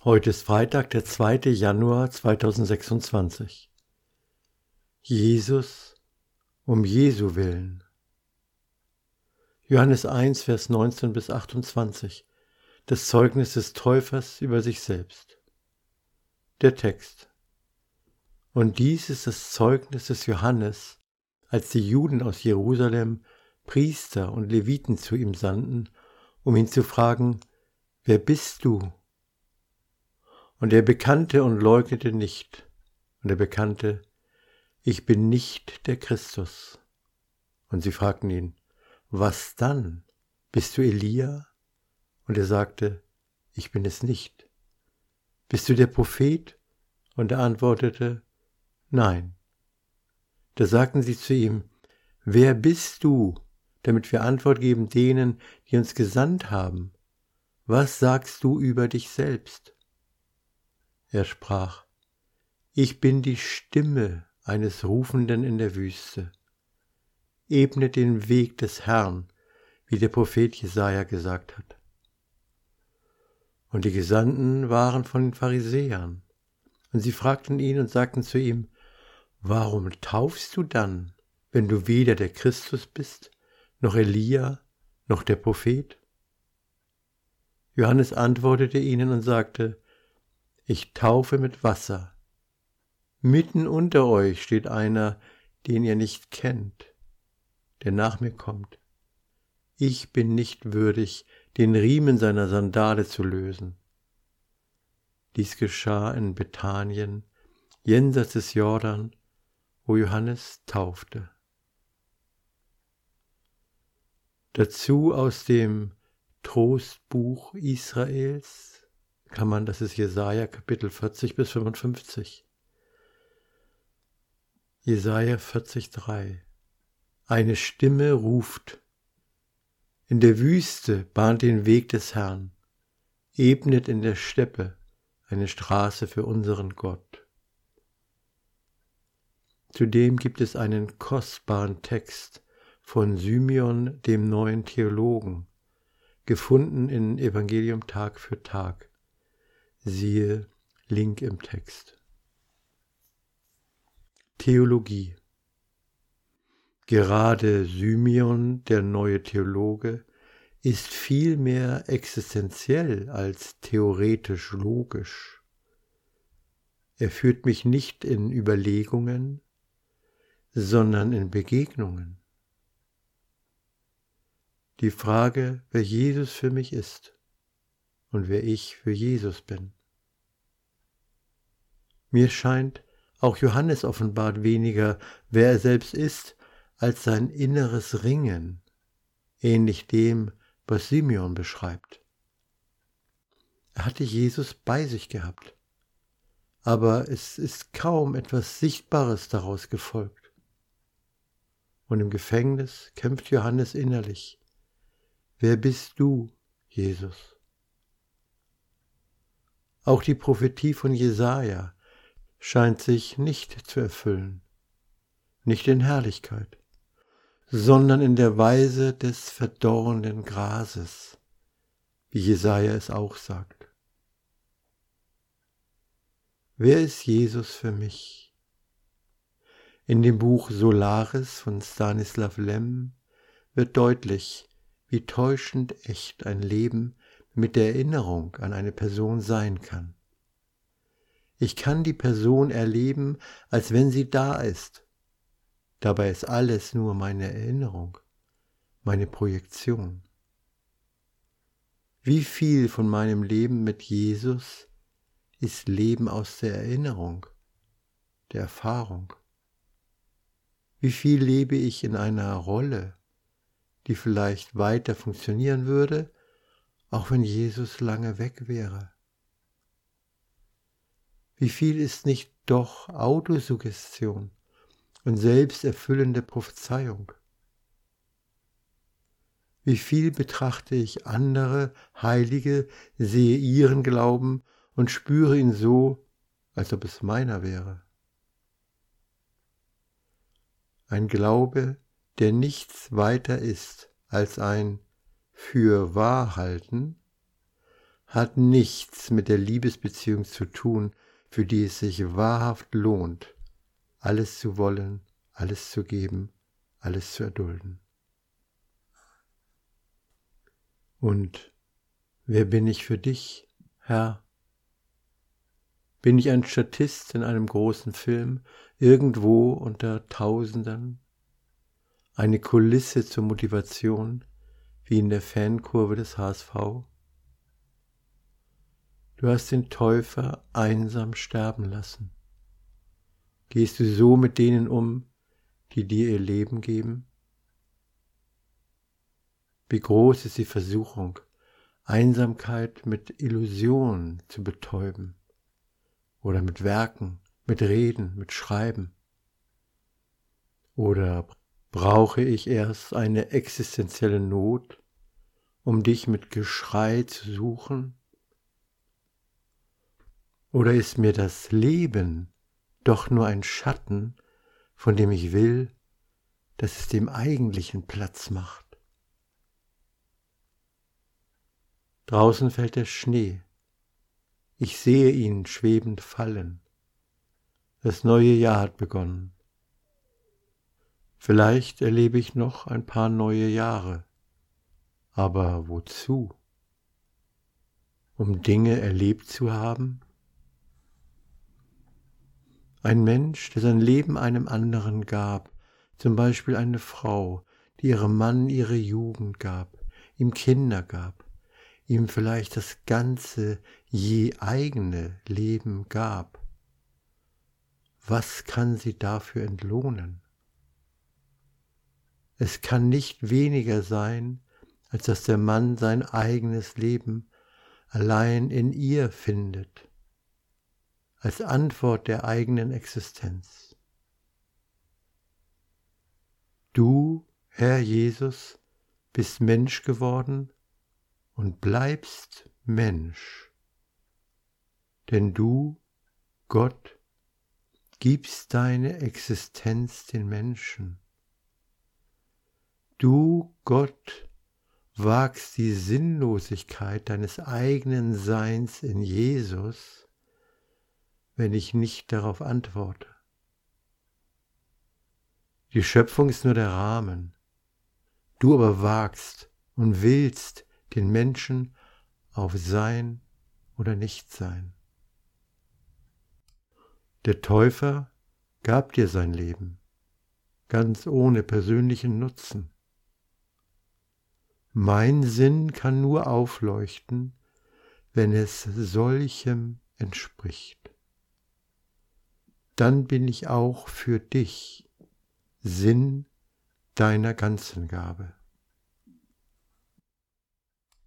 Heute ist Freitag, der 2. Januar 2026. Jesus um Jesu willen. Johannes 1, Vers 19 bis 28. Das Zeugnis des Täufers über sich selbst. Der Text. Und dies ist das Zeugnis des Johannes, als die Juden aus Jerusalem Priester und Leviten zu ihm sandten, um ihn zu fragen: Wer bist du? Und er bekannte und leugnete nicht. Und er bekannte: Ich bin nicht der Christus. Und sie fragten ihn: Was dann? Bist du Elia? Und er sagte: Ich bin es nicht. Bist du der Prophet? Und er antwortete: Nein. Da sagten sie zu ihm: Wer bist du, damit wir Antwort geben denen, die uns gesandt haben? Was sagst du über dich selbst? Er sprach: Ich bin die Stimme eines Rufenden in der Wüste. Ebnet den Weg des Herrn, wie der Prophet Jesaja gesagt hat. Und die Gesandten waren von den Pharisäern. Und sie fragten ihn und sagten zu ihm: Warum taufst du dann, wenn du weder der Christus bist, noch Elia, noch der Prophet? Johannes antwortete ihnen und sagte: Ich taufe mit Wasser. Mitten unter euch steht einer, den ihr nicht kennt, der nach mir kommt. Ich bin nicht würdig, den Riemen seiner Sandale zu lösen. Dies geschah in Bethanien, jenseits des Jordan, wo Johannes taufte. Dazu aus dem Trostbuch Israels das ist Jesaja Kapitel 40 bis 55. Jesaja 40,3. Eine Stimme ruft: In der Wüste bahnt den Weg des Herrn, ebnet in der Steppe eine Straße für unseren Gott. Zudem gibt es einen kostbaren Text von Symeon, dem neuen Theologen, gefunden in Evangelium Tag für Tag. Siehe Link im Text. Theologie. Gerade Symeon, der neue Theologe, ist viel mehr existenziell als theoretisch logisch. Er führt mich nicht in Überlegungen, sondern in Begegnungen. Die Frage, wer Jesus für mich ist und wer ich für Jesus bin. Mir scheint, auch Johannes offenbart weniger, wer er selbst ist, als sein inneres Ringen, ähnlich dem, was Symeon beschreibt. Er hatte Jesus bei sich gehabt, aber es ist kaum etwas Sichtbares daraus gefolgt. Und im Gefängnis kämpft Johannes innerlich: Wer bist du, Jesus? Auch die Prophetie von Jesaja scheint sich nicht zu erfüllen, nicht in Herrlichkeit, sondern in der Weise des verdorrenden Grases, wie Jesaja es auch sagt. Wer ist Jesus für mich? In dem Buch Solaris von Stanislav Lem wird deutlich, wie täuschend echt ein Leben mit der Erinnerung an eine Person sein kann. Ich kann die Person erleben, als wenn sie da ist. Dabei ist alles nur meine Erinnerung, meine Projektion. Wie viel von meinem Leben mit Jesus ist Leben aus der Erinnerung, der Erfahrung? Wie viel lebe ich in einer Rolle, die vielleicht weiter funktionieren würde, auch wenn Jesus lange weg wäre? Wie viel ist nicht doch Autosuggestion und selbsterfüllende Prophezeiung? Wie viel betrachte ich andere Heilige, sehe ihren Glauben und spüre ihn so, als ob es meiner wäre? Ein Glaube, der nichts weiter ist als ein für wahr halten, hat nichts mit der Liebesbeziehung zu tun, für die es sich wahrhaft lohnt, alles zu wollen, alles zu geben, alles zu erdulden. Und wer bin ich für dich, Herr? Bin ich ein Statist in einem großen Film, irgendwo unter Tausenden? Eine Kulisse zur Motivation, wie in der Fankurve des HSV? Du hast den Täufer einsam sterben lassen. Gehst du so mit denen um, die dir ihr Leben geben? Wie groß ist die Versuchung, Einsamkeit mit Illusionen zu betäuben oder mit Werken, mit Reden, mit Schreiben? Oder brauche ich erst eine existenzielle Not, um dich mit Geschrei zu suchen? Oder ist mir das Leben doch nur ein Schatten, von dem ich will, dass es dem Eigentlichen Platz macht? Draußen fällt der Schnee. Ich sehe ihn schwebend fallen. Das neue Jahr hat begonnen. Vielleicht erlebe ich noch ein paar neue Jahre. Aber wozu? Um Dinge erlebt zu haben? Ein Mensch, der sein Leben einem anderen gab, zum Beispiel eine Frau, die ihrem Mann ihre Jugend gab, ihm Kinder gab, ihm vielleicht das ganze je eigene Leben gab. Was kann sie dafür entlohnen? Es kann nicht weniger sein, als dass der Mann sein eigenes Leben allein in ihr findet, als Antwort der eigenen Existenz. Du, Herr Jesus, bist Mensch geworden und bleibst Mensch, denn du, Gott, gibst deine Existenz den Menschen. Du, Gott, wagst die Sinnlosigkeit deines eigenen Seins in Jesus, wenn ich nicht darauf antworte. Die Schöpfung ist nur der Rahmen. Du aber wagst und willst den Menschen auf Sein oder Nichtsein. Der Täufer gab dir sein Leben, ganz ohne persönlichen Nutzen. Mein Sinn kann nur aufleuchten, wenn es solchem entspricht. Dann bin ich auch für dich Sinn deiner ganzen Gabe.